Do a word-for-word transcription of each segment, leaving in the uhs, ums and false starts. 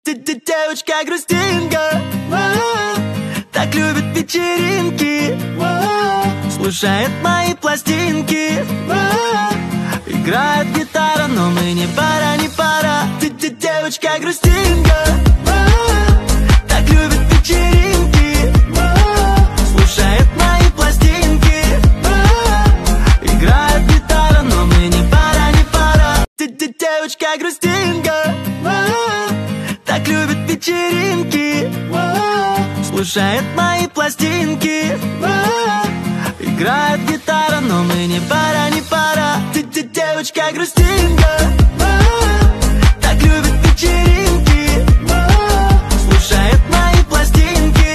Ты, ты девочка грустинка, так любит вечеринки, слушает мои пластинки, играет гитара, но мы не пара, не пара. Ты, ты девочка грустинка, так любит вечеринки, слушает мои пластинки, играет гитара, но мы не пара, не пара. Ты, ты девочка грустинка, так любит вечеринки, слушает мои пластинки, играет гитара, но мы не пара, не пара. Ты, ты девочка грустинка, так любит вечеринки, слушает мои пластинки,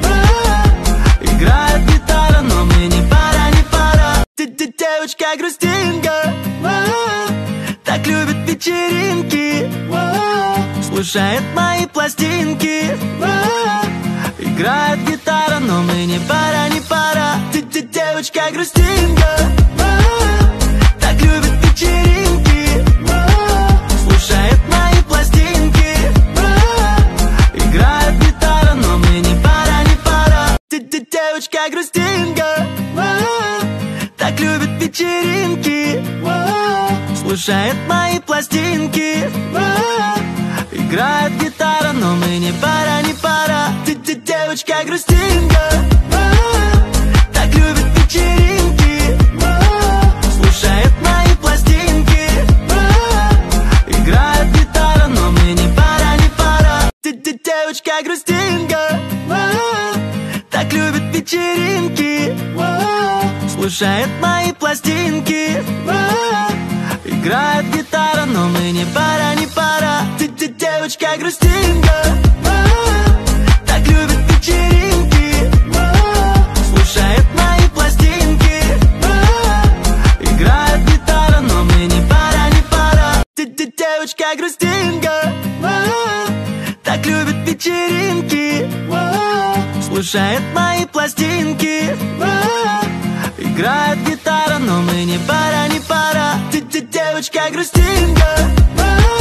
играет гитара, но мы не пара, не пара. Ты, ты девочка грустинка, так любит вечеринки, слушает мои пластинки, играет гитара, но мы не пара, не пара. Ты, ты девочка грустинка, так любит вечеринки, слушает мои пластинки, играет гитара, но мы не пара, не пара. Ты, ты девочка грустинка, так любит вечеринки, слушает мои пластинки, играет гитара, но мы не пара, не пара. Ты, ты девочка грустинка, так любит вечеринки, слушает мои пластинки, играет гитара, но мы не пара, не пара. Ты, ты девочка грустинка, так любит вечеринки, слушает мои пластинки, играет гитара, но мы не пара, не пара. Ты, ты девочка грустинка, так любит вечеринки, слушает мои пластинки, играет гитара, но мы не пара, не пара. Ты, ты девочка грустинка, так любит вечеринки, слушает мои пластинки, играет гитара, но мы не пара, не пара. Ты, ты девочка грустинка,